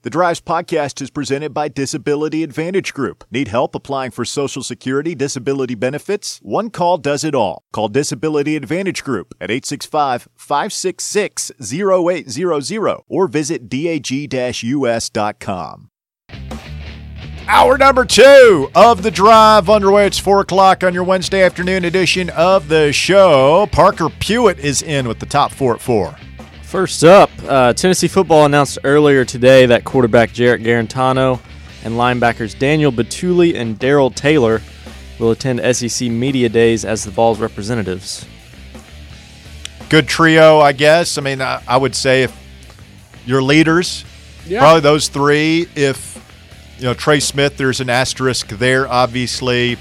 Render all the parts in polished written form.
The Drives podcast is presented by Disability Advantage Group. Need help applying for Social Security disability benefits? One call does it all. Call Disability Advantage Group at 865-566-0800 or visit dag-us.com. Hour number 2 of The Drive underway. It's 4 o'clock on your Wednesday afternoon edition of the show. Parker Pewitt is in with the top 4 at 4. First up, Tennessee football announced earlier today that quarterback Jarrett Garantano and linebackers Daniel Batuli and Darrell Taylor will attend SEC Media Days as the Vols representatives. Good trio, I guess. I mean, I would say if your leaders, probably those three. If, Trey Smith, there's an asterisk there, obviously.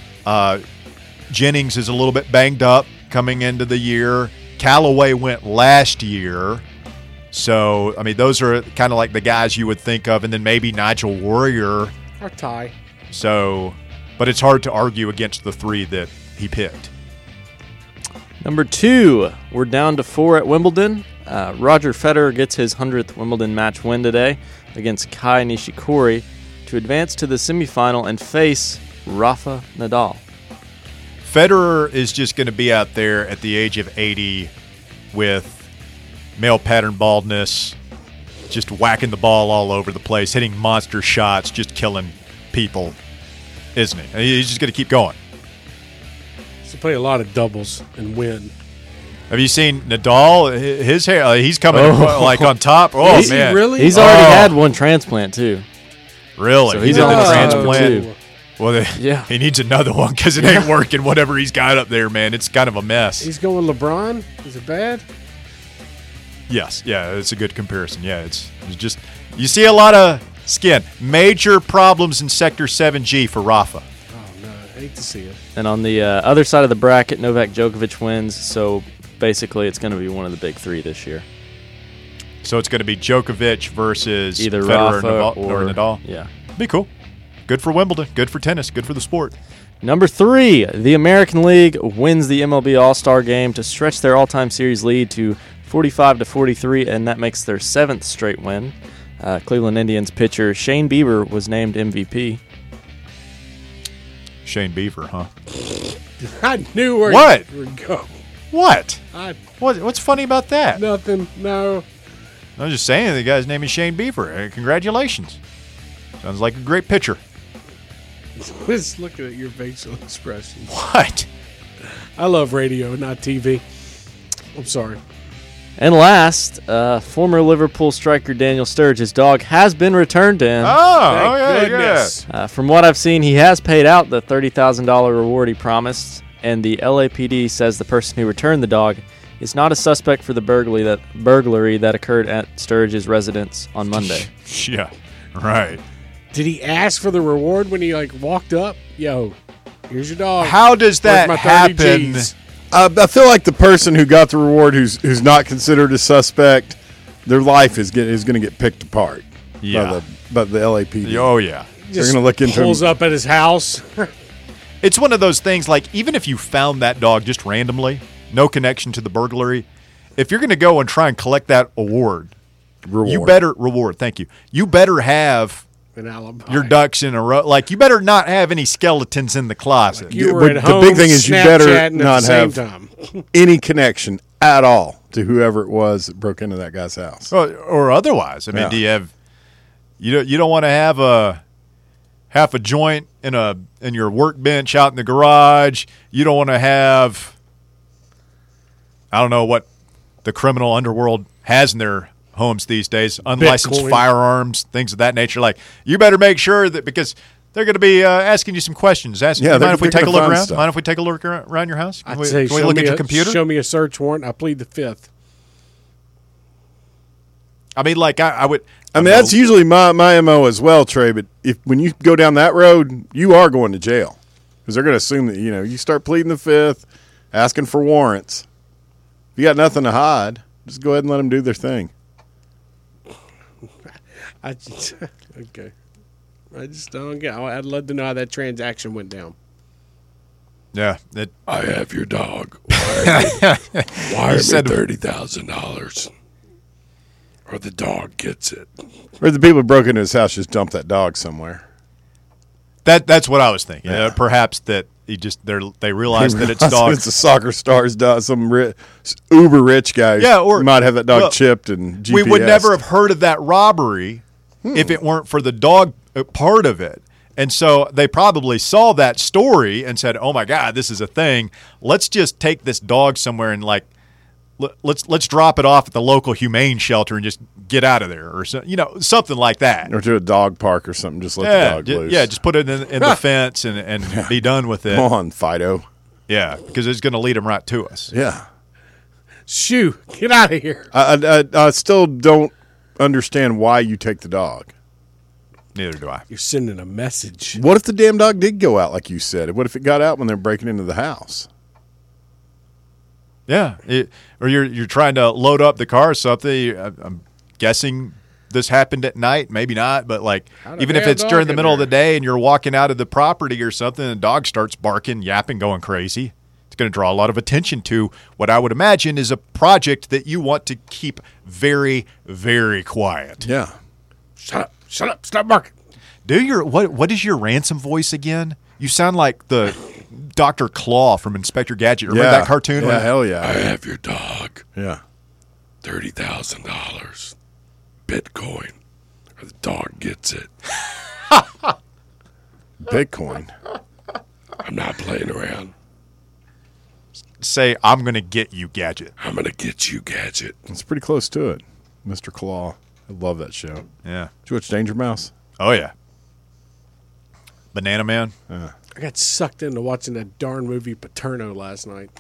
Jennings is a little bit banged up coming into the year. Callaway went last year. So, I mean, those are kind of like the guys you would think of. And then maybe Nigel Warrior. Or Ty. So, but it's hard to argue against the three that he picked. Number 2, we're down to 4 at Wimbledon. Roger Federer gets his 100th Wimbledon match win today against Kai Nishikori to advance to the semifinal and face Rafa Nadal. Federer is just going to be out there at the age of 80 with male pattern baldness, just whacking the ball all over the place, hitting monster shots, just killing people, isn't he? He's just going to keep going. He's play a lot of doubles and win. Have you seen Nadal? His hair, he's coming like on top. Oh, is man. He really? He's already had one transplant, too. Really? So he's in on the the transplant. too. Well, he needs another one because it ain't working, whatever he's got up there, man. It's kind of a mess. He's going LeBron? Is it bad? Yes. Yeah, it's a good comparison. Yeah, it's just – you see a lot of skin. Major problems in Sector 7G for Rafa. Oh, no. I hate to see it. And on the other side of the bracket, Novak Djokovic wins. So basically it's going to be one of the big three this year. So it's going to be Djokovic versus either Federer Rafa or Nadal? Yeah. Be cool. Good for Wimbledon. Good for tennis. Good for the sport. Number 3, the American League wins the MLB All-Star Game to stretch their all-time series lead to 45-43, and that makes their 7th straight win. Cleveland Indians pitcher Shane Bieber was named MVP. Shane Bieber, huh? I knew where What? you would go. What? What's funny about that? Nothing. No. I was just saying the guy's name is Shane Bieber. Congratulations. Sounds like a great pitcher. Just looking at your facial expression. What? I love radio, not TV. I'm sorry. And last, former Liverpool striker Daniel Sturridge's dog has been returned to him. Oh, yeah, goodness. From what I've seen, he has paid out the $30,000 reward he promised, and the LAPD says the person who returned the dog is not a suspect for the burglary that occurred at Sturridge's residence on Monday. Yeah, right. Did he ask for the reward when he walked up? Yo, here's your dog. How does that Where's my 30 happen? Gs? I feel like the person who got the reward, who's not considered a suspect, their life is going to get picked apart. Yeah. by the LAPD. Oh, yeah. They're going to look into pulls him. up at his house. It's one of those things, like, even if you found that dog just randomly, no connection to the burglary, if you're going to go and try and collect that reward, you better have an alibi. your ducks in a row. Like, you better not have any skeletons in the closet. Like you were at the home big thing is you better Snapchatting not at the have same time. any connection at all to whoever it was that broke into that guy's house. Or otherwise. I mean, do you have you don't want to have half a joint in your workbench out in the garage. You don't want to have, I don't know what the criminal underworld has in their homes these days, unlicensed Bitcoin. firearms, things of that nature. Like, you better make sure that, because they're going to be asking you some questions. Mind if we take a look around? Stuff. Mind if we take a look around your house? Can I'd we say look at your computer? Show me a search warrant. I plead the 5th. I mean, like, I would. I mean, that's usually my MO as well, Trey. But when you go down that road, you are going to jail because they're going to assume that you start pleading the 5th, asking for warrants. If you got nothing to hide, just go ahead and let them do their thing. Okay. I just don't get. I'd love to know how that transaction went down. Yeah. I have your dog. Wire me $30,000. or the dog gets it. Or the people who broke into his house just dumped that dog somewhere. That's what I was thinking. Yeah. Perhaps that they realized that it's dog. It's a soccer star's dog, some uber rich guy. Or might have that dog well, chipped and GPS. We would never have heard of that robbery if it weren't for the dog part of it. And so they probably saw that story and said, "Oh my God, this is a thing. Let's just take this dog somewhere and let's drop it off at the local humane shelter and just get out of there, or something like that, or to a dog park or something. Just let the dog loose. Yeah, just put it in the fence and be done with it. Come on, Fido. Yeah, because it's going to lead them right to us. Yeah. Shoo, get out of here. I still don't understand why you take the dog. Neither do I. You're sending a message. What if the damn dog did go out like you said? What if it got out when they're breaking into the house? Yeah, or you're trying to load up the car or something. I'm guessing this happened at night, maybe not, but even if it's during the middle of the day and you're walking out of the property or something, and the dog starts barking, yapping, going crazy, it's going to draw a lot of attention to what I would imagine is a project that you want to keep very, very quiet. Yeah. Shut up, stop barking. What is your ransom voice again? You sound like the Dr. Claw from Inspector Gadget. Remember that cartoon? Yeah, hell yeah. I have your dog. Yeah. $30,000 Bitcoin, or the dog gets it. Bitcoin. I'm not playing around. Say, I'm going to get you, Gadget. I'm going to get you, Gadget. It's pretty close to it. Mr. Claw. I love that show. Yeah. Did you watch Danger Mouse? Oh, yeah. Banana Man. I got sucked into watching that darn movie Paterno last night.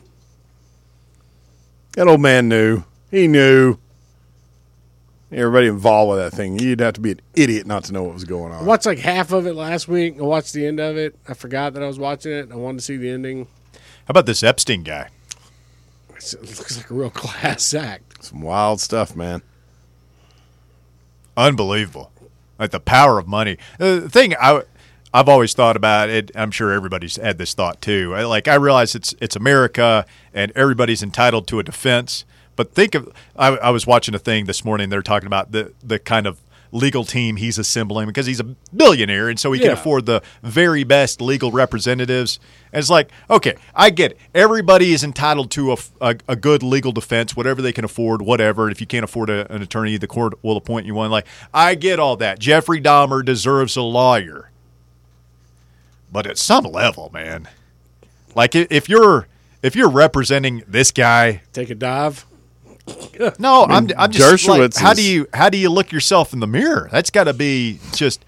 That old man knew. He knew. Everybody involved with that thing. You'd have to be an idiot not to know what was going I on. watched half of it last week. I watched the end of it. I forgot that I was watching it. I wanted to see the ending. How about this Epstein guy? It looks like a real class act. Some wild stuff, man. Unbelievable. Like the power of money. The thing I've always thought about it, I'm sure everybody's had this thought too. I realize it's America and everybody's entitled to a defense. But think of, I was watching a thing this morning. They're talking about the kind of legal team he's assembling because he's a billionaire, and so he can afford the very best legal representatives. And it's like, okay, I get it. Everybody is entitled to a good legal defense, whatever they can afford, whatever. And if you can't afford an attorney, the court will appoint you one. I get all that. Jeffrey Dahmer deserves a lawyer. But at some level, man, if you're representing this guy, take a dive. No, I'm just Dershowitz how do you look yourself in the mirror? That's got to be just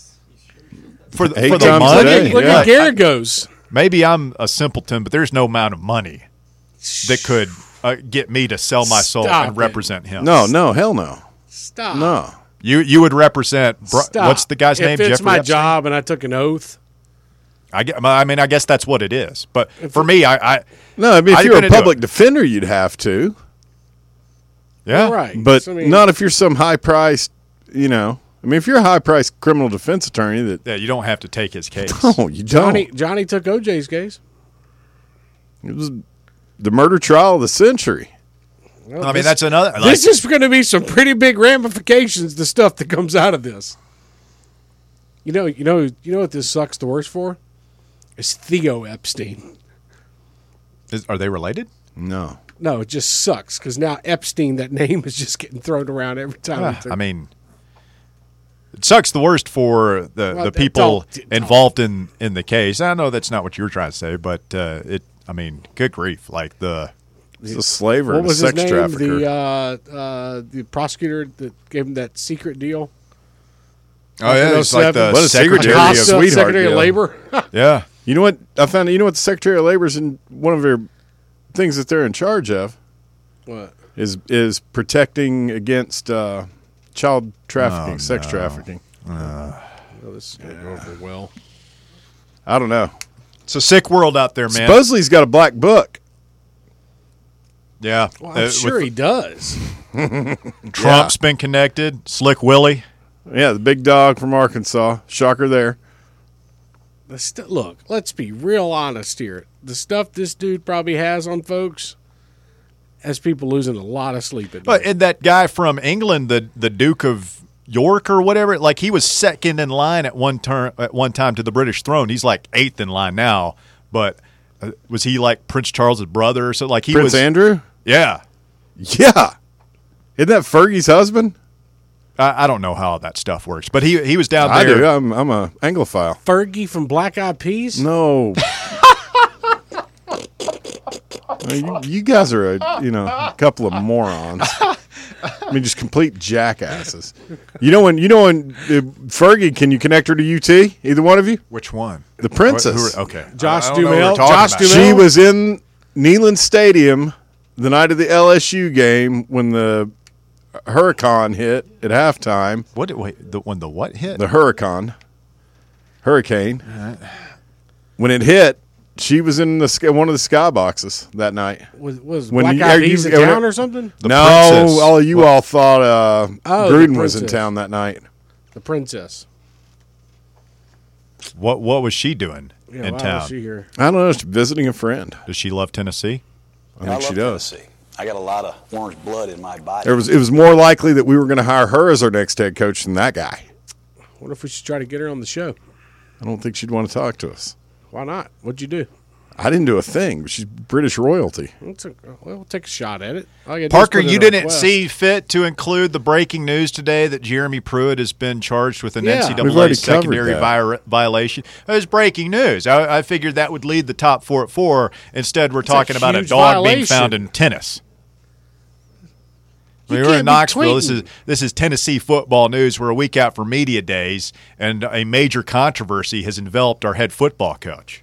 for the times money. Look at Garrett goes. Maybe I'm a simpleton, but there's no amount of money that could get me to sell my soul and represent him. No, hell no. Stop. No. You would represent what's the guy's name? If it's Jeffrey my Epstein? job and I took an oath. I guess that's what it is. But for me, if you're a public defender, you'd have to. Yeah, right. But not if you're some high-priced, if you're a high-priced criminal defense attorney you don't have to take his case. No, you don't. Johnny took OJ's case. It was the murder trial of the century. Well, that's another. This is going to be some pretty big ramifications, the stuff that comes out of this. You know what this sucks the worst for? It's Theo Epstein. Are they related? No. No, it just sucks because now Epstein, that name is just getting thrown around every time. It sucks the worst for the people involved in the case. I know that's not what you were trying to say, but good grief, he's a slaver, what was a sex his name? trafficker. The prosecutor that gave him that secret deal. Oh yeah, it's like the Secretary of Labor. Yeah. You know what I found? You know what the Secretary of Labor is in one of their things that they're in charge of? What is protecting against child trafficking, sex trafficking. this is going to go over well. I don't know. It's a sick world out there, man. Supposedly he's got a black book. Yeah, well, I'm sure he does. Trump's been connected. Slick Willie. Yeah, the big dog from Arkansas. Shocker there. Look, let's be real honest here. The stuff this dude probably has on folks, has people losing a lot of sleep at night. But and that guy from England, the Duke of York or whatever, like he was second in line at one time to the British throne. He's like 8th in line now. But was he like Prince Charles's brother or something? Like Prince Andrew? Yeah. Yeah. Isn't that Fergie's husband? I don't know how that stuff works, but he was down I there. do. I'm a Anglophile. Fergie from Black Eyed Peas? No. You guys are a couple of morons. I mean, just complete jackasses. You know when Fergie, can you connect her to UT? Either one of you? Which one? The Princess. Okay. Josh I don't know who we're Duhamel. talking Josh about. Duhamel. She was in Neyland Stadium the night of the LSU game when the hurricane hit at halftime. When the what hit? The hurricane. When it hit, she was in one of the sky boxes that night. Was When Black you- Eyed are you- Peas in town or something? No, Princess. all of you all thought Oh, Gruden the was in Princess. town that night. The Princess. What was she doing Yeah, in why town? was she here? I don't know. She's visiting a friend. Does she love Tennessee? I think she does. Tennessee. I got a lot of orange blood in my body. It was more likely that we were going to hire her as our next head coach than that guy. What if we should try to get her on the show? I don't think she'd want to talk to us. Why not? What'd you do? I didn't do a thing, but she's British royalty. We'll take a shot at it. All you gotta do is Parker, put in you a didn't request. see fit to include the breaking news today that Jeremy Pruitt has been charged with an Yeah. We've NCAA already secondary covered violation. It was breaking news. I figured that would lead the top 4 at 4. Instead, we're talking about a huge dog being violation. found in tennis. You We're can't in be Knoxville. tweeting. This is Tennessee football news. We're a week out from media days, and a major controversy has enveloped our head football coach.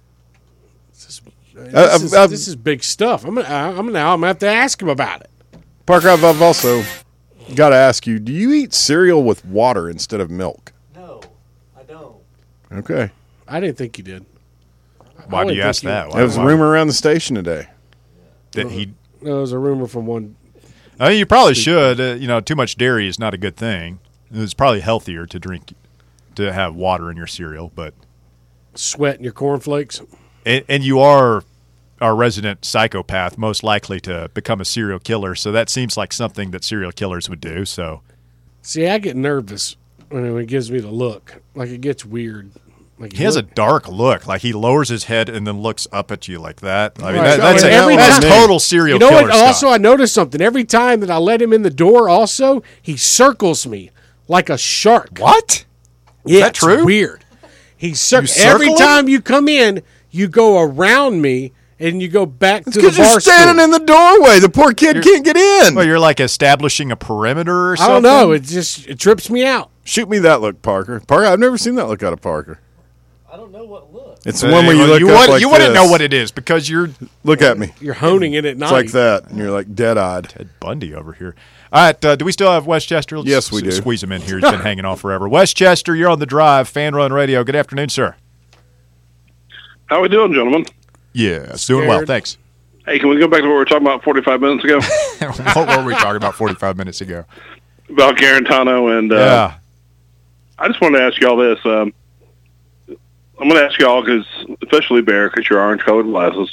This is big stuff. I'm gonna have to ask him about it. Parker, I've also got to ask you, do you eat cereal with water instead of milk? No, I don't. Okay. I didn't think you did. Why do wouldn't you think ask you- that? There was a rumor around the station today. That he. There was a rumor from one. I mean, you probably should. Too much dairy is not a good thing. It's probably healthier to have water in your cereal, but Sweat in your cornflakes. and you are our resident psychopath, most likely to become a serial killer. So that seems like something that serial killers would do. So See, I get nervous when it gives me the look. Like it gets weird. Like he has a dark look. Like he lowers his head and then looks up at you like that. I mean, Right. that's Every that's time- total serial You know killer what? stuff. Also, I noticed something. Every time that I let him in the door, also he circles me like a shark. What? Yeah, that it's true? Weird. He You every circle him? time you come in, you go around me and you go back to the Because bar you're standing stool. in the doorway. The poor kid can't get in. Well, you're like establishing a perimeter or I something. don't know. It trips me out. Shoot me that look, Parker. Parker, I've never seen that look out of Parker. I don't know what look. It's the one where you look you up wouldn't- like you wouldn't this. know what it is because you're Look at me. You're honing it at night. It's like that, and you're like dead-eyed. Ted Bundy over here. All right, do we still have Westchester? Let's Yes, we do. Squeeze him in here. He's been hanging on forever. Westchester, you're on the drive. Fan Run Radio. Good afternoon, sir. How we doing, gentlemen? Yeah, doing well. Scared. Thanks. Hey, can we go back to what we were talking about 45 minutes ago What were we talking about 45 minutes ago? about Garantano? And Yeah. I just wanted to ask y'all this. I'm going to ask y'all because, especially Bear, because your orange-colored glasses.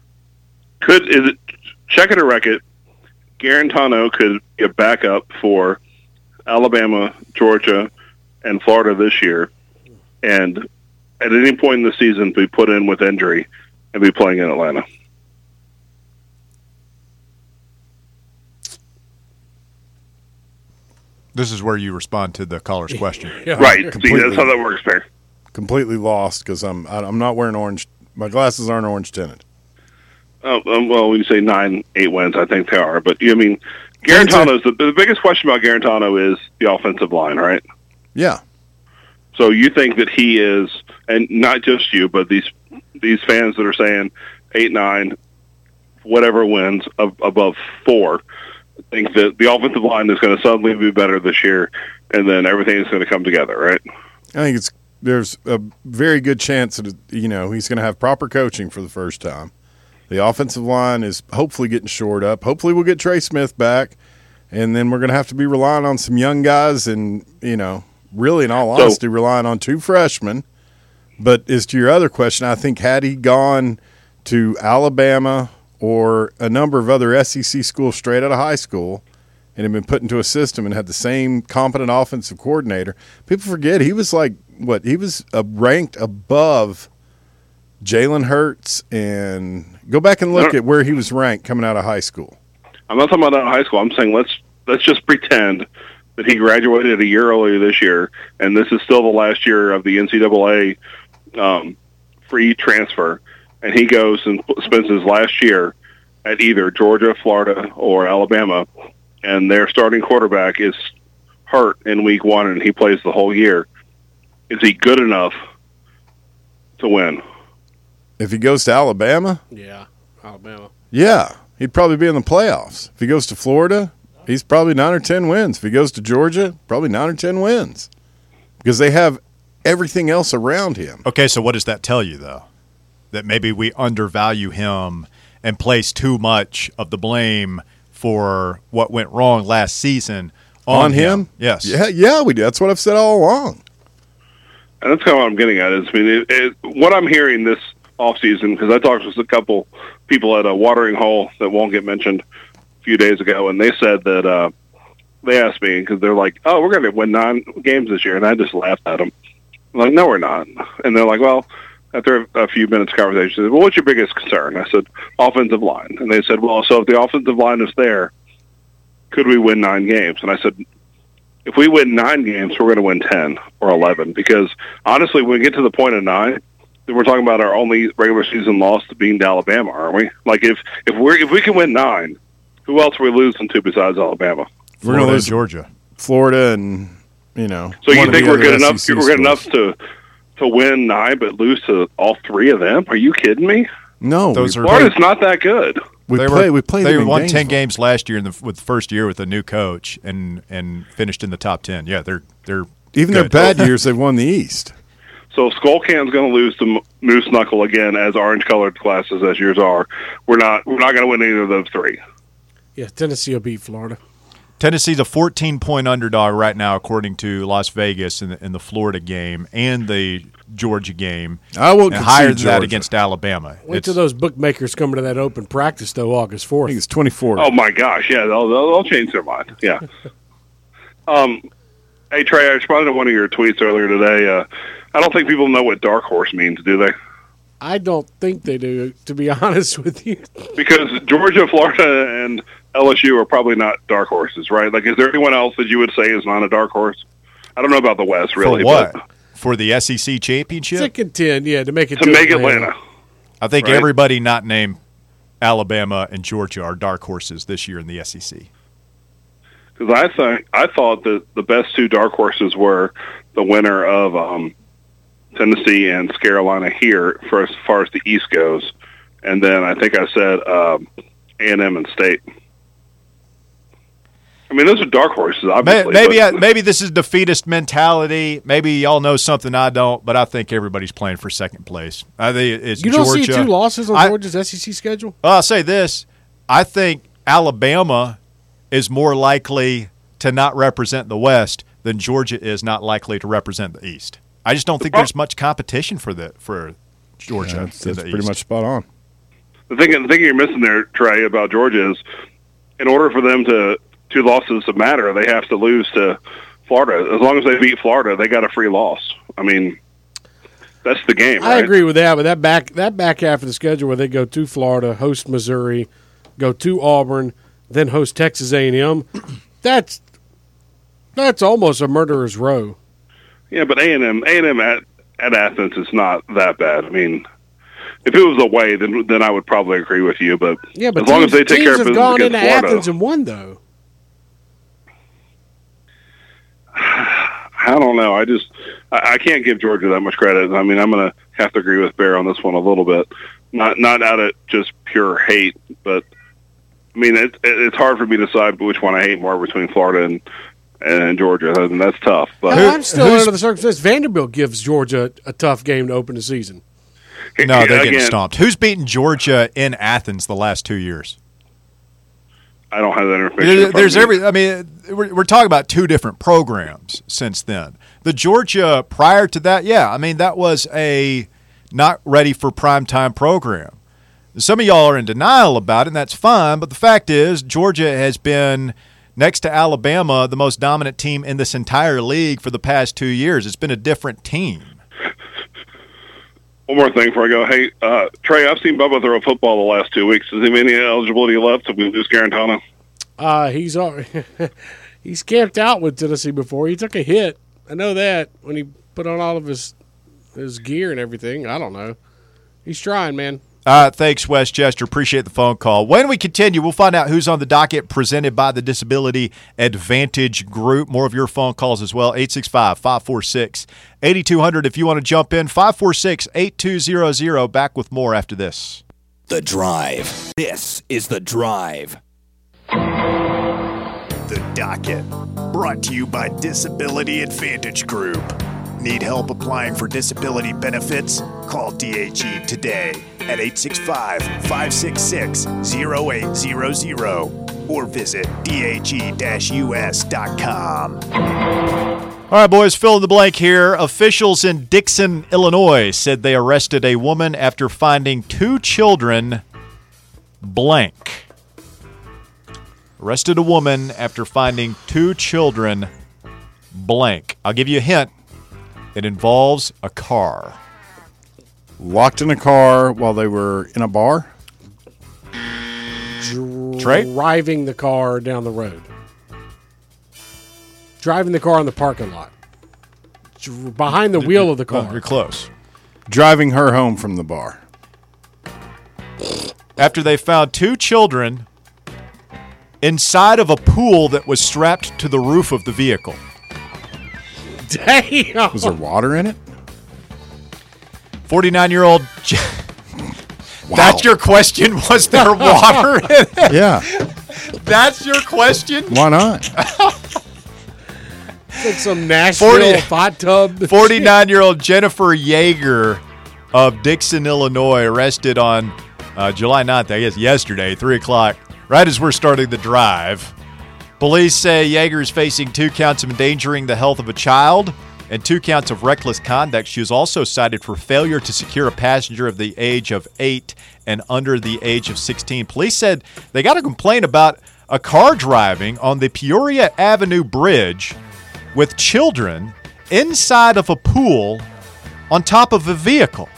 Is it check it or wreck it? Garantano could be a backup for Alabama, Georgia, and Florida this year, and at any point in the season be put in with injury and be playing in Atlanta. This is where you respond to the caller's question. Yeah. Right. See, Completely. that's how that works, Bear. Completely lost because I'm not wearing orange. My glasses aren't orange tinted. Well, when you say 9-8 wins, I think they are. But, Garantano's the biggest question about Garantano is the offensive line, right? Yeah. So you think that he is, and not just you, but these fans that are saying 8-9, whatever wins above 4, think that the offensive line is going to suddenly be better this year, and then everything is going to come together, right? I think there's a very good chance that he's going to have proper coaching for the first time. The offensive line is hopefully getting shored up. Hopefully we'll get Trey Smith back, and then we're going to have to be relying on some young guys and, really in all honesty, relying on 2 freshmen. But as to your other question, I think had he gone to Alabama or a number of other SEC schools straight out of high school and had been put into a system and had the same competent offensive coordinator. People forget he was ranked above Jalen Hurts, and go back and look at where he was ranked coming out of high school. I'm not talking about out of high school. I'm saying let's just pretend that he graduated a year earlier this year, and this is still the last year of the NCAA free transfer, and he goes and spends his last year at either Georgia, Florida, or Alabama, and their starting quarterback is hurt in week 1 and he plays the whole year. Is he good enough to win? If he goes to Alabama? Yeah, Alabama. Yeah, he'd probably be in the playoffs. If he goes to Florida, he's probably 9 or 10 wins. If he goes to Georgia, probably 9 or 10 wins. Because they have everything else around him. Okay, so what does that tell you, though? That maybe we undervalue him and place too much of the blame for what went wrong last season on him? Yes. Yeah, we do. That's what I've said all along. And that's kind of what I'm getting at. What I'm hearing this offseason, because I talked with a couple people at a watering hole that won't get mentioned a few days ago, and they said that they asked me, because they're like, oh, we're going to win 9 games this year, and I just laughed at them. I'm like, no, we're not. And they're like, well, after a few minutes of conversation, they said, well, what's your biggest concern? I said, offensive line. And they said, well, so if the offensive line is there, could we win 9 games? And I said, if we win 9 games, we're going to win 10 or 11. Because, honestly, when we get to the point of 9, then we're talking about our only regular season loss being to Alabama, aren't we? Like, if we can win 9, who else are we losing to besides Alabama? We're going to lose Georgia. Florida and, So you think we're good enough? We're good enough to win 9, but lose to all 3 of them? Are you kidding me? No, Florida's not that good. We played. They won 10 games last year with the first year with a new coach and finished in the top 10. Yeah, they're even good. Their bad years. They've won the East. So Skullcan's going to lose to Moose Knuckle again, as orange-colored classes as yours are. We're not going to win either of those 3. Yeah, Tennessee will beat Florida. Tennessee's a 14-point underdog right now, according to Las Vegas in the Florida game and the Georgia game. I will higher than that against Alabama. Wait till those bookmakers come to that open practice, though, August 4th. I think it's 24. Oh, my gosh. Yeah, they'll change their mind. Yeah. Hey, Trey, I responded to one of your tweets earlier today. I don't think people know what dark horse means, do they? I don't think they do, to be honest with you. Because Georgia, Florida, and LSU are probably not dark horses, right? Like, is there anyone else that you would say is not a dark horse? I don't know about the West, really. For what? For the SEC championship? To contend, yeah, to make it to make Atlanta. I think everybody not named Alabama and Georgia are dark horses this year in the SEC. Because I thought that the best 2 dark horses were the winner of Tennessee and Carolina here, for as far as the East goes, and then I think I said A&M and State. I mean, those are dark horses, obviously. Maybe this is defeatist mentality. Maybe y'all know something I don't, but I think everybody's playing for second place. I think it's you don't Georgia. see 2 losses on Georgia's SEC schedule? I'll say this. I think Alabama is more likely to not represent the West than Georgia is not likely to represent the East. I just don't think there's much competition for Georgia. Yeah, that's pretty much spot on. The thing you're missing there, Trey, about Georgia is, in order for them to 2 losses to matter, they have to lose to Florida. As long as they beat Florida, they got a free loss. I mean, that's the game. I right? agree with that, but that back half of the schedule where they go to Florida, host Missouri, go to Auburn, then host Texas A&M, that's almost a murderer's row. Yeah, but A&M at Athens is not that bad. I mean, if it was away, then I would probably agree with you. But yeah, but as long as they take care of business gone against into Florida, Athens and won though. I don't know. I can't give Georgia that much credit. I mean, I'm going to have to agree with Bear on this one a little bit. Not out of just pure hate, but I mean it's hard for me to decide which one I hate more between Florida and Georgia, and that's tough. But I'm still under the circumstances. Vanderbilt gives Georgia a tough game to open the season. No, they're getting stomped. Who's beaten Georgia in Athens the last 2 years? I don't have that information. We're talking about 2 different programs since then. The Georgia prior to that, that was a not ready for primetime program. Some of y'all are in denial about it, and that's fine, but the fact is Georgia has been, next to Alabama, the most dominant team in this entire league for the past 2 years. It's been a different team. One more thing before I go. Hey, Trey, I've seen Bubba throw a football the last 2 weeks. Does he have any eligibility left if we lose Garantano? He's camped out with Tennessee before. He took a hit. I know that when he put on all of his gear and everything. I don't know. He's trying, man. Thanks, Westchester. Appreciate the phone call. When we continue, we'll find out who's on the docket presented by the Disability Advantage Group. More of your phone calls as well. 865-546-8200 if you want to jump in. 546-8200. Back with more after this. The Drive. This is The Drive. The Docket. Brought to you by Disability Advantage Group. Need help applying for disability benefits? Call DAG today at 865-566-0800 or visit dag-us.com. All right, boys, fill in the blank here. Officials in Dixon, Illinois said they arrested a woman after finding 2 children blank. Arrested a woman after finding 2 children blank. I'll give you a hint. It involves a car. Locked in a car while they were in a bar? Trey? Driving the car down the road. Driving the car in the parking lot. Behind the wheel of the car. You're close. Driving her home from the bar. After they found 2 children inside of a pool that was strapped to the roof of the vehicle. Damn. Was there water in it? 49-year-old. Wow. That's your question? Was there water in it? Yeah. That's your question? Why not? Like some Nashville hot tub. 49-year-old Jennifer Yeager of Dixon, Illinois, arrested on July 9th, I guess yesterday, 3 o'clock, right as we're starting the drive. Police say Yeager is facing 2 counts of endangering the health of a child and 2 counts of reckless conduct. She was also cited for failure to secure a passenger of the age of 8 and under the age of 16. Police said they got a complaint about a car driving on the Peoria Avenue Bridge with children inside of a pool on top of a vehicle.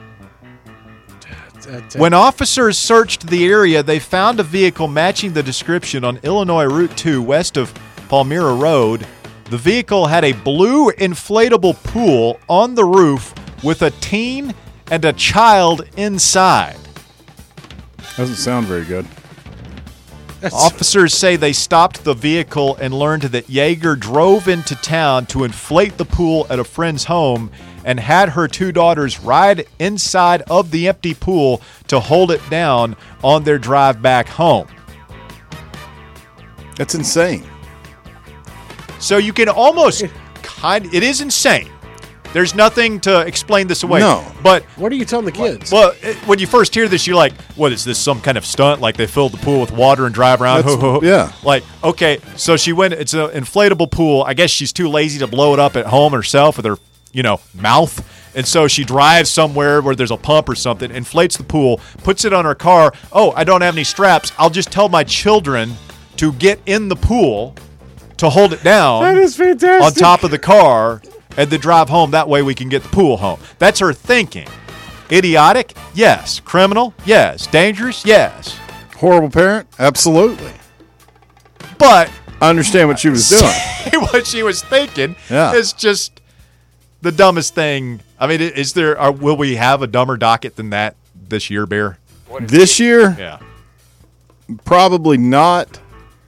When officers searched the area, they found a vehicle matching the description on Illinois Route 2 west of Palmyra Road. The vehicle had a blue inflatable pool on the roof with a teen and a child inside. Doesn't sound very good. Officers say they stopped the vehicle and learned that Yeager drove into town to inflate the pool at a friend's home and had her 2 daughters ride inside of the empty pool to hold it down on their drive back home. That's insane. So you can almost it is insane. There's nothing to explain this away. No. But what are you telling the kids? Well, when you first hear this, you're like, what is this, some kind of stunt? Like they filled the pool with water and drive around? Yeah. Like, okay, so she went, it's an inflatable pool. I guess she's too lazy to blow it up at home herself with her, mouth. And so she drives somewhere where there's a pump or something, inflates the pool, puts it on her car. Oh, I don't have any straps. I'll just tell my children to get in the pool to hold it down. That is fantastic. On top of the car and then drive home. That way we can get the pool home. That's her thinking. Idiotic? Yes. Criminal? Yes. Dangerous? Yes. Horrible parent? Absolutely. But I understand what she was doing. What she was thinking Yeah. is just the dumbest thing. I mean, will we have a dumber docket than that this year, Bear? This year? Yeah. Probably not.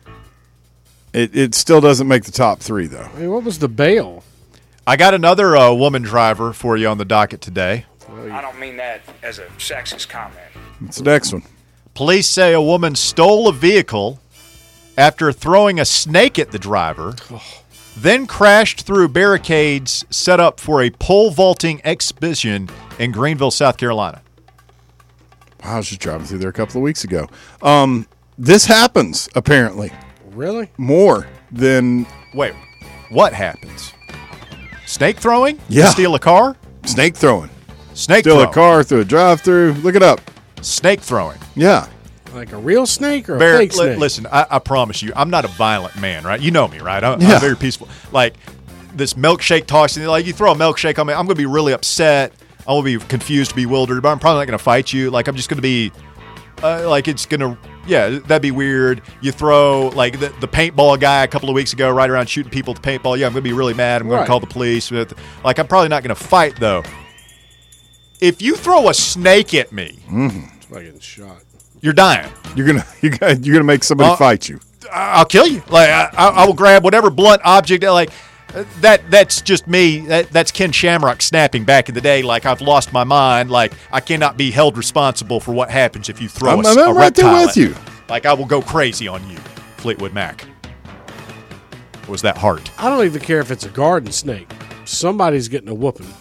It still doesn't make the top 3, though. I mean, what was the bail? I got another woman driver for you on the docket today. I don't mean that as a sexist comment. What's the next one? Police say a woman stole a vehicle after throwing a snake at the driver, then crashed through barricades set up for a pole vaulting exhibition in Greenville, South Carolina. I was just driving through there a couple of weeks ago. This happens, apparently. Really? More than... Wait, what happens? Snake throwing? Yeah. Steal a car? Snake throwing. Snake Steal throwing. a car through a drive-through. Look it up. snake throwing. Yeah. Like a real snake or a Bear, fake snake? listen, I promise you, I'm not a violent man, right? You know me, right? I'm Yeah. very peaceful. Like this milkshake tossing, like you throw a milkshake on me, I'm going to be really upset. I'm going to be confused, bewildered, but I'm probably not going to fight you. Like I'm just going to be, like it's going to, yeah, that'd be weird. You throw like the paintball guy a couple of weeks ago, right around shooting people with the paintball. Yeah, I'm going to be really mad. I'm going Right. to call the police. Like I'm probably not going to fight though. If you throw a snake at me, It's like getting shot. you're dying. You're gonna make somebody fight you. I'll kill you. Like I will grab whatever blunt object. Like that's just me. That's Ken Shamrock snapping back in the day. Like I've lost my mind. Like I cannot be held responsible for what happens if you throw I'm a right there reptile with at me. you. Like I will go crazy on you, Fleetwood Mac. Or was that heart? I don't even care if it's a garden snake. Somebody's getting a whooping.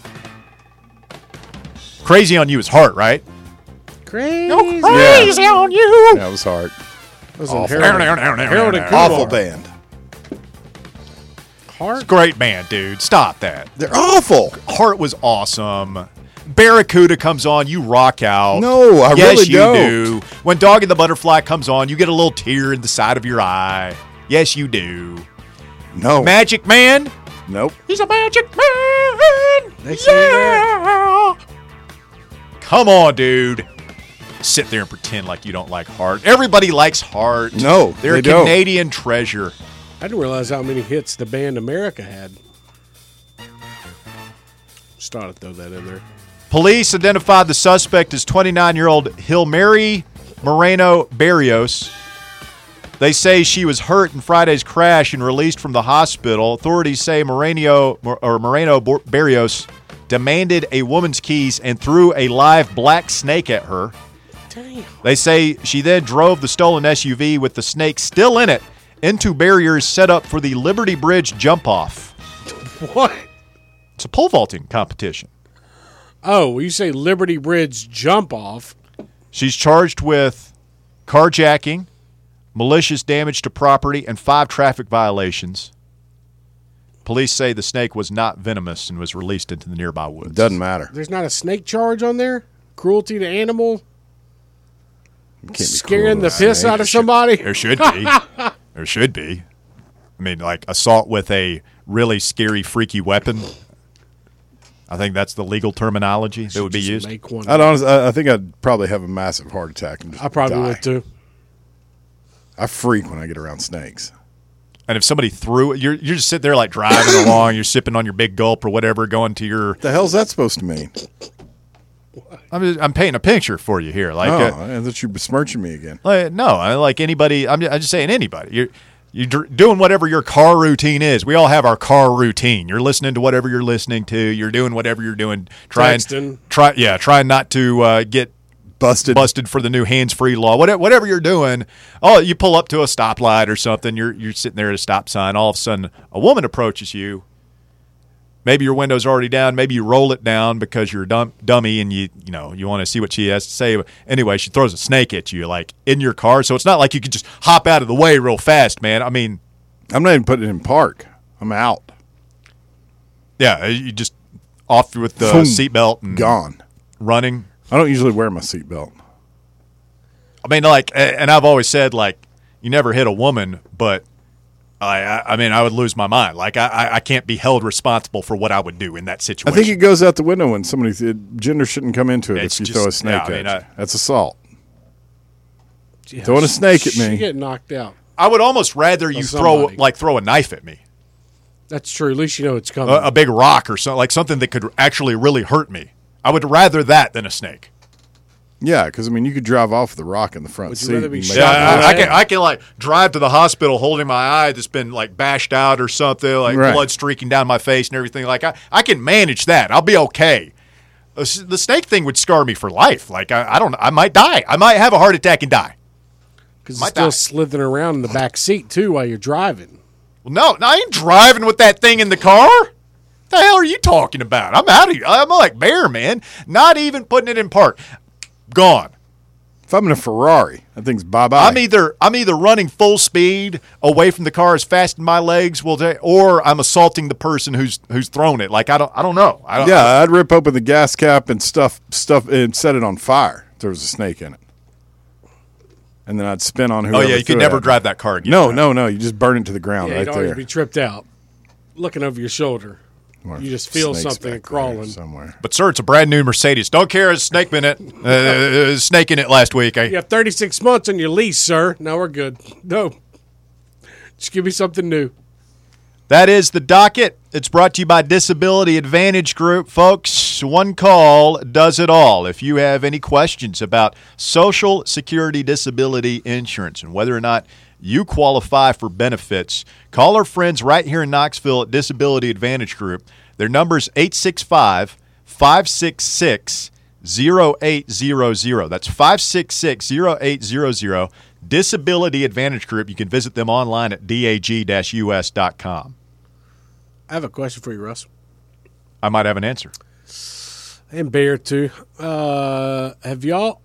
Crazy on you is heart, right? Crazy. Crazy on you. That was hard. That was in Awful. Harold and Kumar. Awful band. Heart. Great band, dude. Stop that. They're awful. Heart was awesome. Barracuda comes on, you rock out. No, I yes, really you don't. do. When Dog and the Butterfly comes on, you get a little tear in the side of your eye. Yes, you do. No. Magic Man. Nope. He's a magic man. They say that. Yeah. Come on, dude. Sit there and pretend like you don't like Heart. Everybody likes Heart. No, they're they a don't. Canadian treasure. I didn't realize how many hits the band America had. Just thought I'd throw that in there. Police identified the suspect as 29-year-old Hilmary Moreno Barrios. They say she was hurt in Friday's crash and released from the hospital. Authorities say Moreno Barrios demanded a woman's keys and threw a live black snake at her. Damn. They say she then drove the stolen SUV with the snake still in it into barriers set up for the Liberty Bridge jump-off. What? It's a pole vaulting competition. Oh, when you say Liberty Bridge jump off. She's charged with carjacking, malicious damage to property, and 5 traffic violations. Police say the snake was not venomous and was released into the nearby woods. Doesn't matter. There's not a snake charge on there? Cruelty to animal? You can't be Scaring cruel the to a piss snake. out of somebody? There should be. There should be. I mean, like assault with a really scary, freaky weapon. I think that's the legal terminology that would be Just used. Make one. I think I'd probably have a massive heart attack and just I probably die. would too. I freak when I get around snakes. And if somebody threw it, you're just sitting there like driving along, you're sipping on your big gulp or whatever, going to your. The hell's that supposed to mean? I'm painting a picture for you here. Like, I thought you were besmirching me again. like anybody. I'm just saying anybody. You're doing whatever your car routine is. We all have our car routine. You're listening to whatever you're listening to. You're doing whatever you're doing. Trying not to get busted for the new hands-free law. Whatever you're doing. Oh, you pull up to a stoplight or something. You're sitting there at a stop sign. All of a sudden, a woman approaches you. Maybe your window's already down. Maybe you roll it down because you're a dummy and you want to see what she has to say. Anyway, she throws a snake at you, like in your car. So it's not like you can just hop out of the way real fast, man. I mean, I'm not even putting it in park. I'm out. Yeah, you just off with the Boom. seatbelt and Gone. running. I don't usually wear my seatbelt. I mean, like, and I've always said, like, you never hit a woman, but I mean, I would lose my mind. Like, I can't be held responsible for what I would do in that I situation. think it goes out the window when gender shouldn't come into it It's if you just- throw a snake yeah, I at mean, you. That's assault. Yeah, Throwing a snake at She me. get knocked out. I would almost rather you somebody. throw a knife at me, That's true. At least you know it's coming. a big rock or something, like something that could actually really hurt me. I would rather that than a snake. Yeah, because, I mean, you could drive off with a rock in the front Would you seat. rather be and shot make- in the I leg? can like drive to the hospital holding my eye that's been like bashed out or something, like Right. blood streaking down my face and everything. Like I can manage that. I'll be okay. The snake thing would scar me for life. Like I might die. I might have a heart attack and die. Because might it's still die. slithering around in the back seat, too, while you're driving. Well, no, I ain't driving with that thing in the car. The hell are you talking about? I'm out of here. I'm like Bear, man. Not even putting it in park. Gone. If I'm in a Ferrari, that thing's bye-bye. I'm either running full speed away from the car as fast as my legs will take, or I'm assaulting the person who's thrown it. Like I don't know. I'd rip open the gas cap and stuff and set it on fire. there was a snake in it. And then I'd spin on Oh, whoever yeah, you threw could it never at me. drive that car again. No. You just burn it to the ground Yeah, right you'd always there. be tripped out, looking over your shoulder. Or You just feel snakes something back there crawling. somewhere. But, sir, it's a brand new Mercedes. Don't care. It's snake in it. Snake in it last week. You have 36 months on your lease, sir. Now we're good. No. Just give me something new. That is the docket. It's brought to you by Disability Advantage Group. Folks, one call does it all. If you have any questions about Social Security disability insurance and whether or not you qualify for benefits, call our friends right here in Knoxville at Disability Advantage Group. Their number is 865-566-0800. That's 566-0800. Disability Advantage Group. You can visit them online at dag-us.com. I have a question for you, Russ. I might have an answer. And Bear, too. Have y'all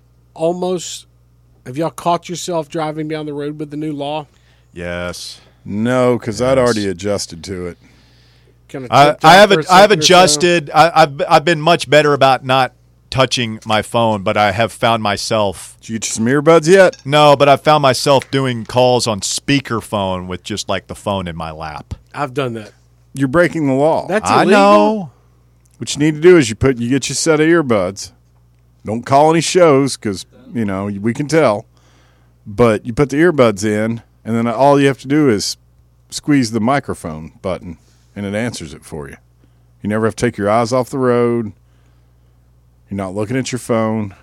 caught yourself driving down the road with the new law? Yes. No, because I'd already adjusted to it. Kind of I have adjusted. I've been much better about not touching my phone, but I have found myself. Did you get some earbuds yet? No, but I found myself doing calls on speakerphone with just like the phone in my lap. I've done that. You're breaking the law. That's I illegal? know. What you need to do is you get your set of earbuds. Don't call any shows because, we can tell. But you put the earbuds in, and then all you have to do is squeeze the microphone button, and it answers it for you. You never have to take your eyes off the road. You're not looking at your phone.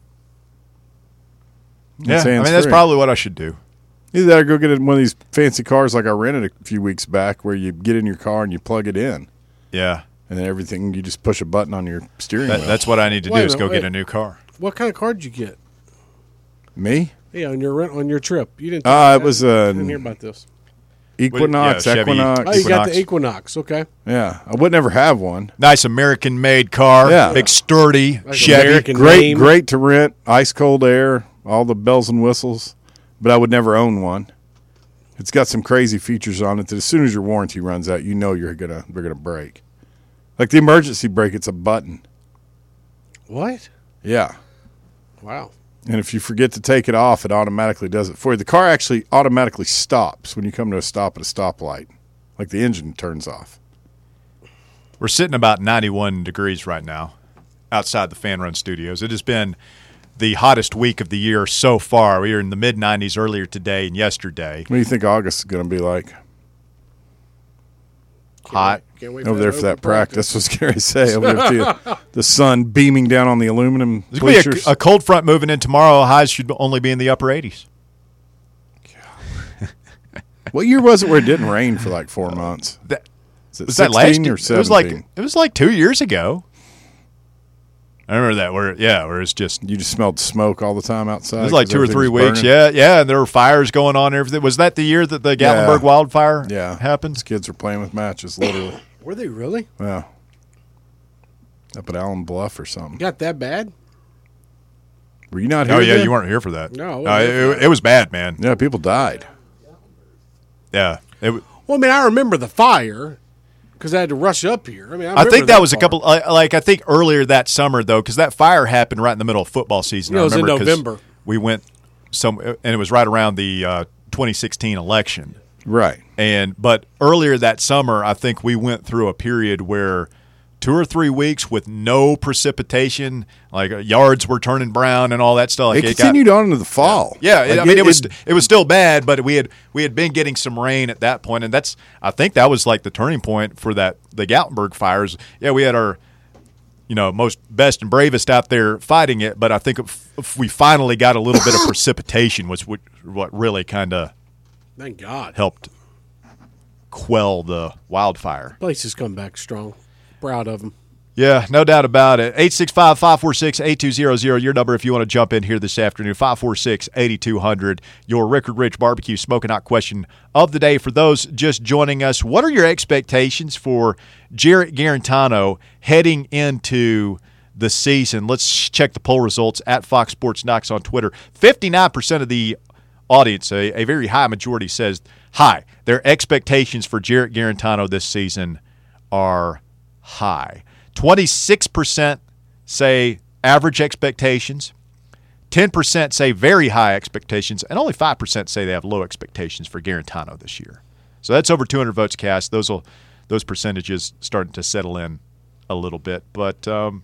Yeah, that's probably what I should do. Either that or go get one of these fancy cars like I rented a few weeks back where you get in your car and you plug it in. Yeah. And then everything, you just push a button on your steering wheel. That's what I need to do is go get a new car. What kind of car did you get? Me? Yeah, on your trip. You didn't. It was I didn't hear about this. Equinox, Chevy Equinox. Oh, you got the Equinox. Okay. Yeah, I would never have one. Nice American-made car. Yeah. Big, sturdy Like Chevy. American Great, name. great to rent. Ice cold air, all the bells and whistles. But I would never own one. It's got some crazy features on it that as soon as your warranty runs out, they're gonna break. Like the emergency brake, it's a button. What? Yeah. Wow. And if you forget to take it off, it automatically does it for you. The car actually automatically stops when you come to a stop at a stoplight. Like the engine turns off. We're sitting about 91 degrees right now outside the Fan Run Studios. It has been the hottest week of the year so far. We were in the mid-90s earlier today and yesterday. What do you think August is going to be like? Hot. Can't wait Over there for that practice. That's what Gary say. Over there for the sun beaming down on the aluminum There's going to bleachers. be a cold front moving in tomorrow. Highs should only be in the upper 80s. What year was it where it didn't rain for like 4 months? Was it that 16 last or year? 17? It was like 2 years ago. I remember that where it's just You just smelled smoke all the time outside. it was like 'cause 2 or everything 3 was weeks. burning? Yeah, and there were fires going on and everything. Was that the year that the Gatlinburg wildfire happened? These kids were playing with matches, literally. Were they really? Yeah. Up at Allen Bluff or something. Got that bad? Were you not here? Oh yeah, then? you weren't here for that. No, I wasn't here for it was bad, man. Yeah, people died. Yeah, Well, I mean, I remember the fire because I had to rush up here. I mean, I think that was a part. couple. I think earlier that summer though, because that fire happened right in the middle of football season. Yeah, I it was in remember 'cause November. We went and it was right around the 2016 election. Right. But earlier that summer, I think we went through a period where 2 or 3 weeks with no precipitation, like yards were turning brown and all that stuff. Like It continued on into the fall. Yeah, Like I mean it was still bad, but we had been getting some rain at that point, and I think that was like the turning point for the Gatlinburg fires. Yeah, we had our most best and bravest out there fighting it, but I think if we finally got a little bit of precipitation, was what really kind of Thank God. helped quell the wildfire. Place has come back strong. Proud of them. Yeah, no doubt about it. 865-546-8200, your number if you want to jump in here this afternoon. 546-8200, your Rickard Rich Barbecue Smoking Hot question of the day. For those just joining us, what are your expectations for Jarrett Garantano heading into the season? Let's check the poll results at Fox Sports Knox on Twitter. 59% of the audience, a very high majority, says, their expectations for Jarrett Garantano this season are high. 26% say average expectations. 10% say very high expectations, and only 5% say they have low expectations for Garantano this year. So that's over 200 votes cast. Those percentages starting to settle in a little bit. But about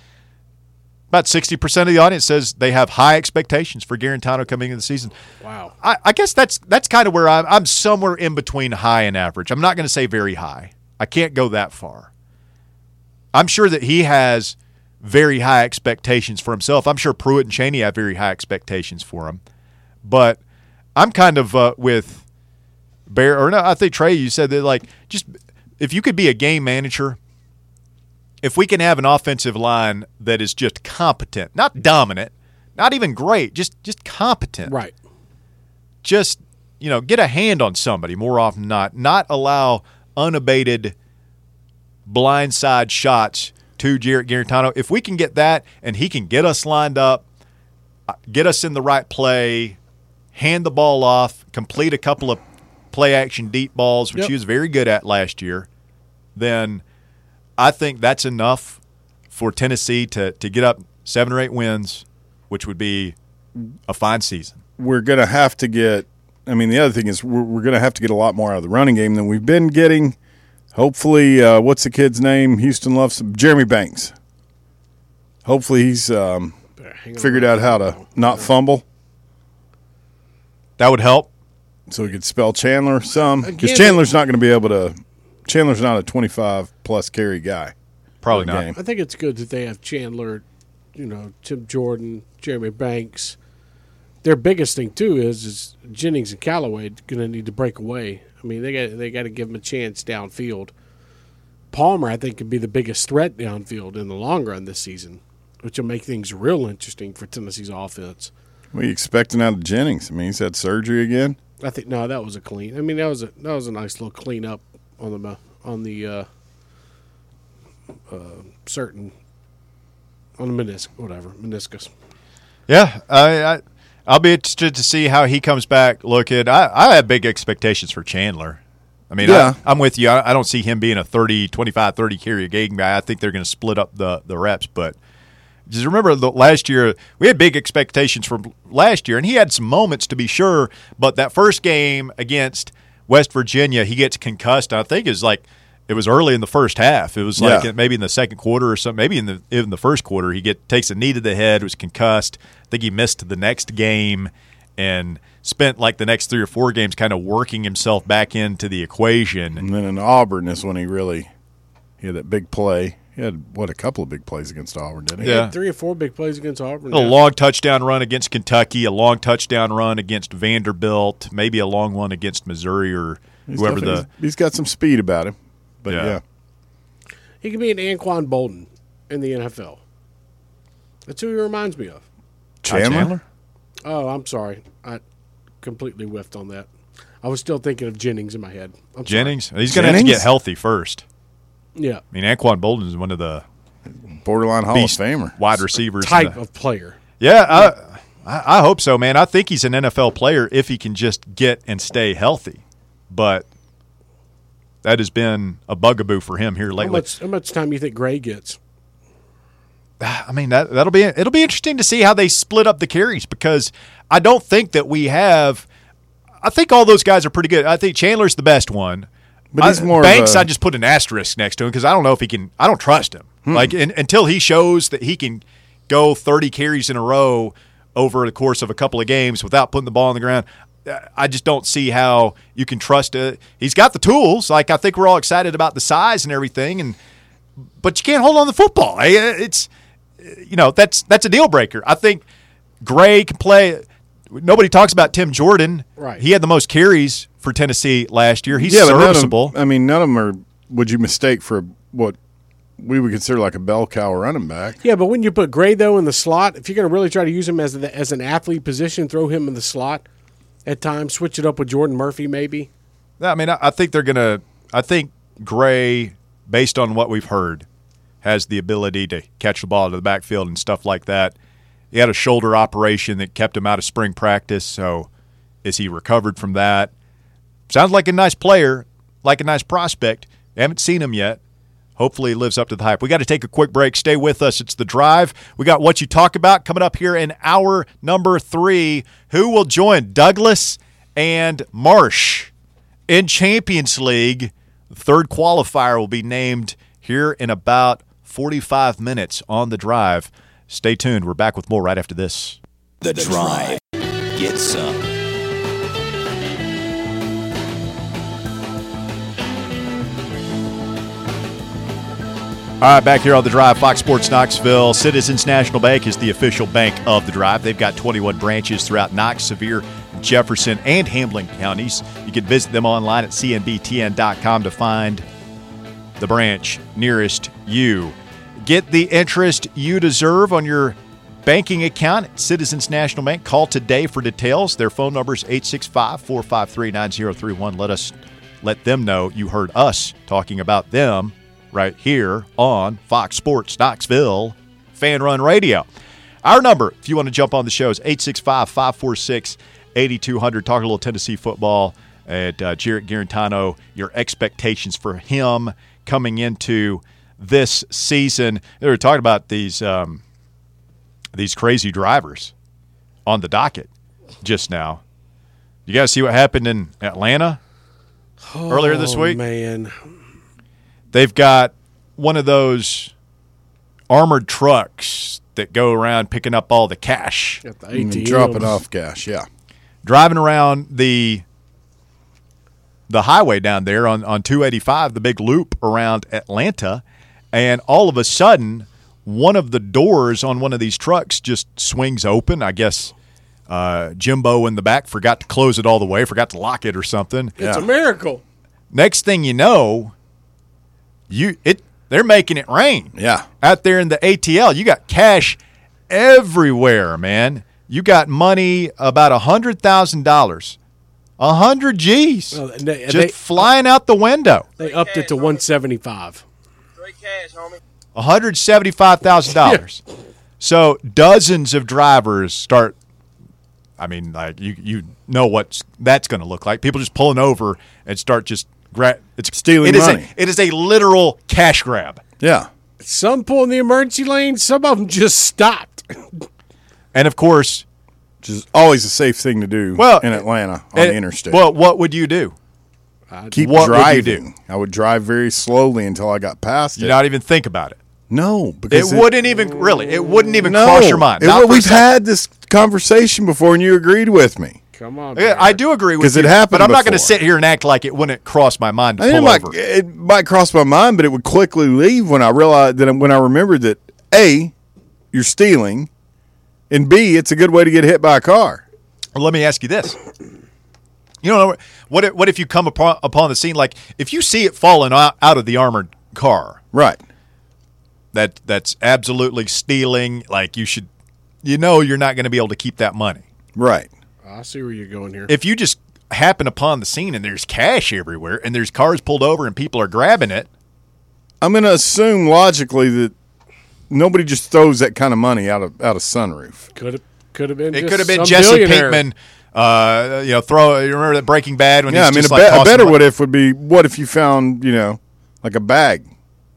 60% of the audience says they have high expectations for Garantano coming into the season. Wow. I guess that's kind of where I'm somewhere in between high and average. I'm not going to say very high. I can't go that far. I'm sure that he has very high expectations for himself. I'm sure Pruitt and Chaney have very high expectations for him. But I'm kind of with Bear, or no, I think Trey, you said that, like, just if you could be a game manager, if we can have an offensive line that is just competent, not dominant, not even great, just competent. Right. Just, get a hand on somebody more often than not allow unabated blindside shots to Jarrett Garantano. If we can get that and he can get us lined up, get us in the right play, hand the ball off, complete a couple of play-action deep balls, which he was very good at last year, then I think that's enough for Tennessee to get up 7 or 8 wins, which would be a fine season. We're going to have to get – the other thing is we're going to have to get a lot more out of the running game than we've been getting. Hopefully, what's the kid's name? Houston loves Jeremy Banks. Hopefully he's figured out how to not fumble. That would help. So we could spell Chandler some. Because Chandler's not going to be able to – Chandler's not a 25-plus carry guy. Probably not. I think it's good that they have Chandler, Tim Jordan, Jeremy Banks. Their biggest thing, too, is Jennings and Callaway going to need to break away. They got to give them a chance downfield. Palmer, I think, could be the biggest threat downfield in the long run this season, which will make things real interesting for Tennessee's offense. What are you expecting out of Jennings? He's had surgery again. I think that was a clean. That was a nice little cleanup on the meniscus. Yeah, I'll be interested to see how he comes back looking. I have big expectations for Chandler. I'm with you. I don't see him being a 25, 30 carry game guy. I think they're going to split up the reps. But just remember, last year, we had big expectations from last year, and he had some moments to be sure. But that first game against West Virginia, he gets concussed. I think it was early in the first half. It was maybe in the second quarter or something. Maybe in the first quarter, he takes a knee to the head, was concussed. I think he missed the next game and spent the next 3 or 4 games kind of working himself back into the equation. And then in Auburn is when he had that big play. He had, a couple of big plays against Auburn, didn't he? Yeah, 3 or 4 big plays against Auburn. A long touchdown run against Kentucky, a long touchdown run against Vanderbilt, maybe a long one against Missouri or whoever He's got some speed about him. But, yeah. He could be an Anquan Bolden in the NFL. That's who he reminds me of. Chandler? Oh, I'm sorry. I completely whiffed on that. I was still thinking of Jennings in my head. Jennings? He's going to have to get healthy first. Yeah. Anquan Bolden is one of the borderline Hall of Famer wide receivers. Type of player. Yeah, I hope so, man. I think he's an NFL player if he can just get and stay healthy. But that has been a bugaboo for him here lately. How much time do you think Gray gets? It'll be interesting to see how they split up the carries, because I don't think that we have. I think all those guys are pretty good. I think Chandler's the best one. But he's more Banks. I just put an asterisk next to him because I don't know if he can. I don't trust him. Until he shows that he can go 30 carries in a row over the course of a couple of games without putting the ball on the ground, I just don't see how you can trust it. He's got the tools. I think we're all excited about the size and everything, but you can't hold on to the football. It's that's a deal breaker. I think Gray can play. Nobody talks about Tim Jordan. Right. He had the most carries for Tennessee last year. He's serviceable. None of them are. Would you mistake for what we would consider like a bell cow running back? Yeah, but when you put Gray though in the slot, if you're going to really try to use him as an athlete position, throw him in the slot at times. Switch it up with Jordan Murphy, maybe. I think they're going to. I think Gray, based on what we've heard, has the ability to catch the ball to the backfield and stuff like that. He had a shoulder operation that kept him out of spring practice, so is he recovered from that? Sounds like a nice player, like a nice prospect. Haven't seen him yet. hopefully it lives up to the hype. We got to take a quick break. Stay with us. It's The Drive. We got What You Talk About coming up here in hour number 3. Who will join Douglas and Marsh in Champions League? The third qualifier will be named here in about 45 minutes on The Drive. Stay tuned. We're back with more right after this. The Drive. Get some. All right, back here on The Drive, Fox Sports Knoxville. Citizens National Bank is the official bank of The Drive. They've got 21 branches throughout Knox, Sevier, Jefferson, and Hamlin counties. You can visit them online at cnbtn.com to find the branch nearest you. Get the interest you deserve on your banking account at Citizens National Bank. Call today for details. Their phone number is 865-453-9031. Let them know you heard us talking about them right here on Fox Sports Knoxville Fan Run Radio. Our number, if you want to jump on the show, is 865-546-8200. Talk a little Tennessee football at Jarrett Garantano, your expectations for him coming into this season. They were talking about these crazy drivers on the docket just now. You guys see what happened in Atlanta earlier this week? Man. They've got one of those armored trucks that go around picking up all the cash. At the ATMs. Dropping off cash, yeah. Driving around the highway down there on 285, the big loop around Atlanta, and all of a sudden, one of the doors on one of these trucks just swings open. I guess Jimbo in the back forgot to close it all the way, forgot to lock it or something. It's a miracle. Next thing you know, they're making it rain. Yeah. Out there in the ATL, you got cash everywhere, man. You got money about $100,000. 100 G's. Well, just flying out the window. They upped it to 175. Great cash, homie. $175,000. So dozens of drivers start. I mean, like you know what that's going to look like. People just pulling over and start just it's stealing money. It is a literal cash grab. Yeah. Some pull in the emergency lane. Some of them just stopped. And of course, which is always a safe thing to do in Atlanta on the interstate. Well, what would you do? Keep what driving. Would you do? I would drive very slowly until I got past it. Not even think about it. No, because it wouldn't even cross your mind. We've had this conversation before, and you agreed with me. Come on, yeah, I do agree with you. Because it happened, but I'm not going to sit here and act like it wouldn't cross my mind to pull over. It might cross my mind, but it would quickly leave when I realized that when I remembered that A, you're stealing, and B, it's a good way to get hit by a car. Well, let me ask you this. You know, what if you come upon the scene, like if you see it falling out of the armored car, right? That's absolutely stealing. Like you're not going to be able to keep that money, right? I see where you're going here. If you just happen upon the scene and there's cash everywhere and there's cars pulled over and people are grabbing it, I'm going to assume logically that nobody just throws that kind of money out of sunroof. Could have been. It could have been Jesse Pinkman. You remember that Breaking Bad when a better what if would be what if you found like a bag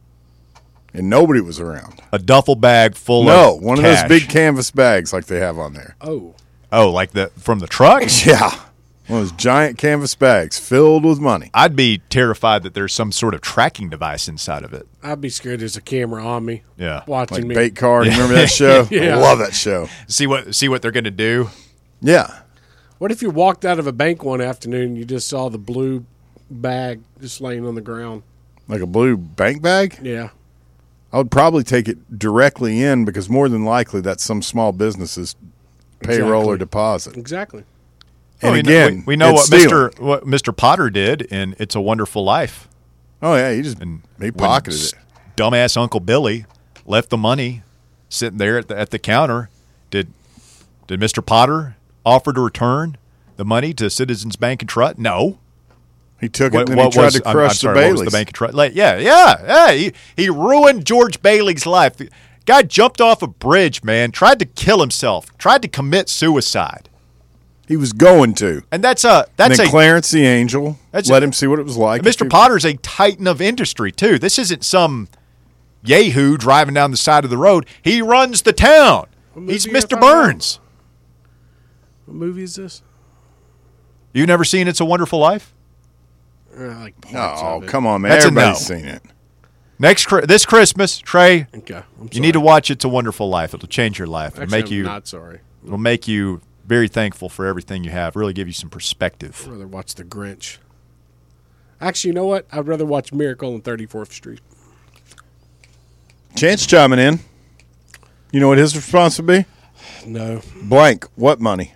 and nobody was around, a duffel bag full of one cash. of those big canvas bags like they have on there. Oh, like from the truck? Yeah. One of those giant canvas bags filled with money. I'd be terrified that there's some sort of tracking device inside of it. I'd be scared there's a camera on me. Yeah. Watching like me. Bait Car. You remember that show? Yeah. I love that show. See what they're going to do? Yeah. What if you walked out of a bank one afternoon and you just saw the blue bag just laying on the ground? Like a blue bank bag? Yeah. I would probably take it directly in because more than likely that's some small business's payroll or deposit. Exactly. And we know what Mr. Potter did in It's a Wonderful Life. Oh yeah, he pocketed it. Dumbass Uncle Billy left the money sitting there at the counter. Did Mr. Potter offer to return the money to Citizens Bank and Trust? No. He took it and he tried to crush the Baileys. What was the Bank and Trust? Yeah. He ruined George Bailey's life. The guy jumped off a bridge, man. Tried to kill himself. Tried to commit suicide. He was going to. And that's And then a Clarence the Angel let him see what it was like. Mr. Potter's a titan of industry too. This isn't some yahoo driving down the side of the road. He runs the town. He's Mr. Burns. What movie is this? You never seen It's a Wonderful Life? Like parts Oh, of it. come on, man. That's a Everybody's no. seen it. This Christmas, Trey, Okay, you need to watch It's a Wonderful Life. It'll change your life. It'll Actually, make you. I'm not sorry. It'll make you very thankful for everything you have. Really give you some perspective. I'd rather watch The Grinch. Actually, you know what? I'd rather watch Miracle on 34th Street. Chance chiming in. You know what his response would be? No. Blank. What money?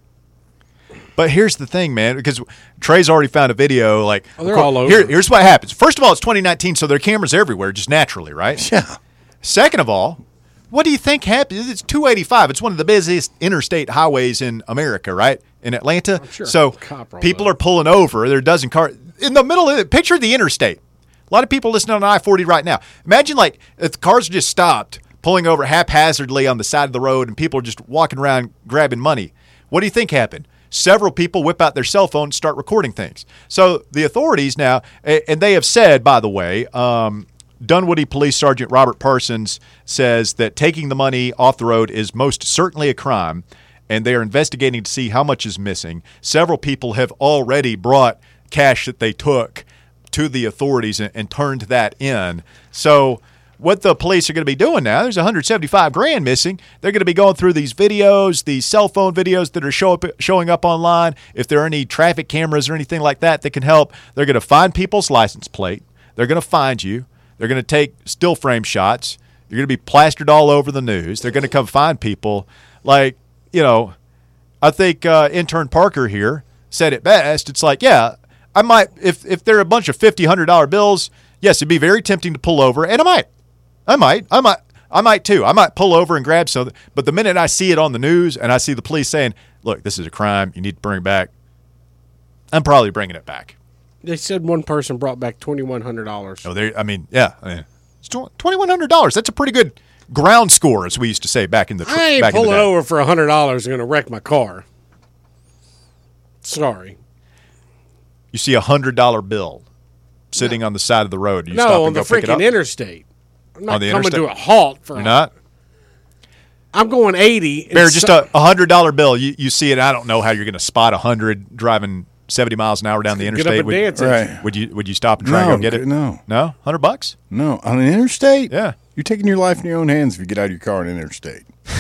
But here's the thing, man, because Trey's already found a video. Like, Oh, they're all over. Here's what happens. First of all, it's 2019, so there are cameras everywhere, just naturally, right? Yeah. Second of all, what do you think happens? It's 285. It's one of the busiest interstate highways in America, right? In Atlanta. sure. So Cop rolled people up. are pulling over. There are a dozen cars in the middle of it. Picture the interstate. A lot of people listening on I-40 right now. Imagine like if the cars are just stopped, pulling over haphazardly on the side of the road, and people are just walking around grabbing money. What do you think happened? Several people whip out their cell phone and start recording things. So the authorities now, and they have said, by the way, Dunwoody Police Sergeant Robert Parsons says that taking the money off the road is most certainly a crime, and they are investigating to see how much is missing. Several people have already brought cash that they took to the authorities and turned that in. So what the police are going to be doing now, there's $175,000 missing. They're going to be going through these videos, these cell phone videos that are showing up online. If there are any traffic cameras or anything like that that can help, they're going to find people's license plate. They're going to find you. They're going to take still frame shots. You're going to be plastered all over the news. They're going to come find people. Like, you know, I think intern Parker here said it best. It's like, yeah, I might, if there are a bunch of $50, $100 bills, yes, it'd be very tempting to pull over, and I might too. I might pull over and grab something. But the minute I see it on the news and I see the police saying, look, this is a crime, you need to bring it back, I'm probably bringing it back. They said one person brought back $2,100. Oh, it's $2,100. That's a pretty good ground score, as we used to say back in the I ain't back in the pulling day. over for $100 and going to wreck my car. Sorry. You see a $100 bill sitting on the side of the road. You stop No, and on the go pick it freaking up? interstate. I'm not On the coming interstate? to a halt for You're not? I'm going 80. Bear, just a $100 bill. You see it. I don't know how you're going to spot 100 driving 70 miles an hour down the Get interstate. up and dance. Right. Would you stop and try and go get it? No. No? $100? No. On an interstate? Yeah. You're taking your life in your own hands if you get out of your car on an interstate.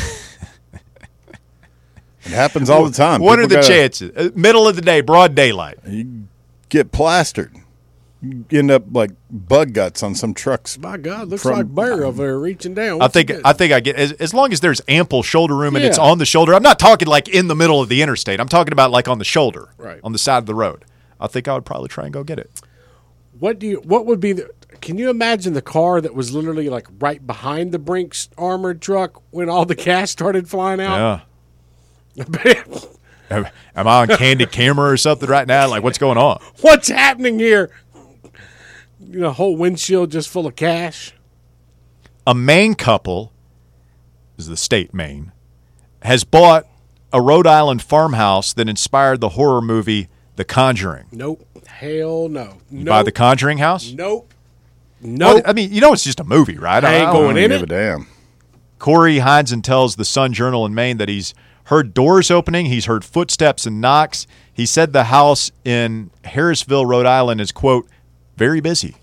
It happens all the time. What are People the chances? Middle of the day, broad daylight. You get plastered. You end up like bug guts on some trucks. My God, looks From- like Bear over there reaching down. I What's he think getting? I get as long as there's ample shoulder room and it's Yeah. on the shoulder. I'm not talking like in the middle of the interstate. I'm talking about like on the shoulder, Right. on the side of the road. I think I would probably try and go get it. What would be the? Can you imagine the car that was literally like right behind the Brinks armored truck when all the cash started flying out? Yeah. Am I on candid camera or something right now? Like, what's going on? What's happening here? You know, whole windshield just full of cash. A Maine couple, is the state Maine, has bought a Rhode Island farmhouse that inspired the horror movie The Conjuring. Nope. Hell no. You buy The Conjuring house? Nope. Well, Nope. I mean, you know it's just a movie, right? I ain't I going don't in give a it. damn. Corey Heinzen tells the Sun Journal in Maine that he's heard doors opening. He's heard footsteps and knocks. He said the house in Harrisville, Rhode Island is, quote, very busy.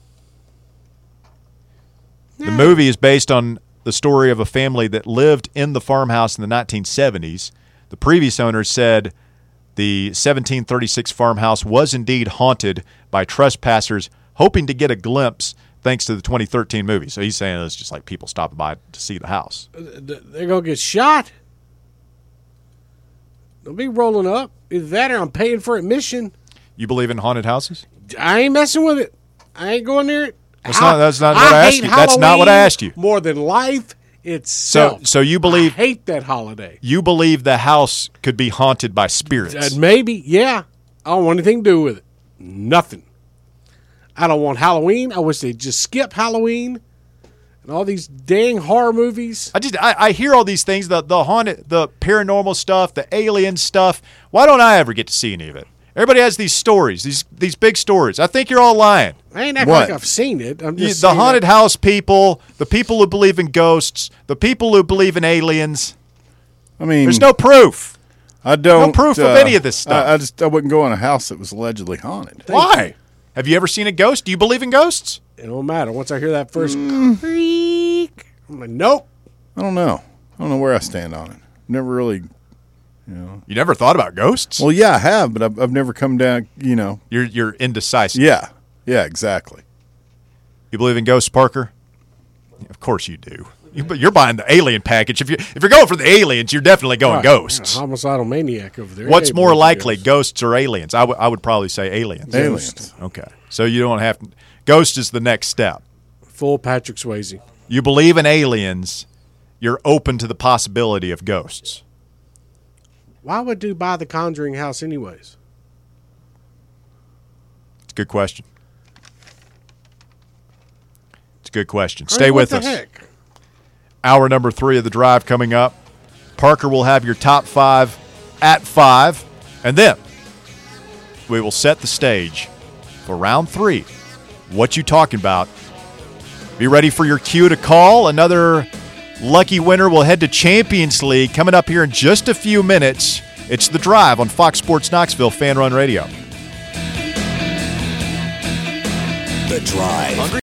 The movie is based on the story of a family that lived in the farmhouse in the 1970s. The previous owner said the 1736 farmhouse was indeed haunted by trespassers hoping to get a glimpse thanks to the 2013 movie. So he's saying it's just like people stopping by to see the house. They're going to get shot. They'll be rolling up. Either that or I'm paying for admission. You believe in haunted houses? I ain't messing with it. I ain't going near it. That's not what I asked hate you. That's not what I Halloween asked you. More than life itself. So you believe I hate that holiday. you believe the house could be haunted by spirits? Maybe, yeah. I don't want anything to do with it. Nothing. I don't want Halloween. I wish they'd just skip Halloween And all these dang horror movies. I hear all these things, the haunted, the paranormal stuff, the alien stuff. Why don't I ever get to see any of it? Everybody has these stories, these big stories. I think you're all lying. I ain't acting like I've seen it. I'm just the haunted house people, the people who believe in ghosts, the people who believe in aliens. I mean, there's no proof. I don't. No proof of any of this stuff. I wouldn't go in a house that was allegedly haunted. Why? Have you ever seen a ghost? Do you believe in ghosts? It don't matter. Once I hear that first creak, I'm like, nope. I don't know. I don't know where I stand on it. Never really, You never thought about ghosts? Well, yeah, I have, but I've never come down. You're indecisive. Yeah, exactly. You believe in ghosts, Parker? Of course you do. You're buying the alien package. If you're going for the aliens, you're definitely going ghosts. Yeah, homicidal maniac over there. What's more likely, ghosts or aliens? I would probably say aliens. Aliens. Okay. So you don't have to. Ghost is the next step. Full Patrick Swayze. You believe in aliens. You're open to the possibility of ghosts. Why would dude buy the Conjuring house anyways? It's a good question. Good question. Stay with us. Heck? Hour number 3 of the drive coming up. Parker will have your top 5 at 5. And then we will set the stage for round 3. What you talking about? Be ready for your cue to call. Another lucky winner will head to Champions League coming up here in just a few minutes. It's The Drive on Fox Sports Knoxville Fan Run Radio. The Drive.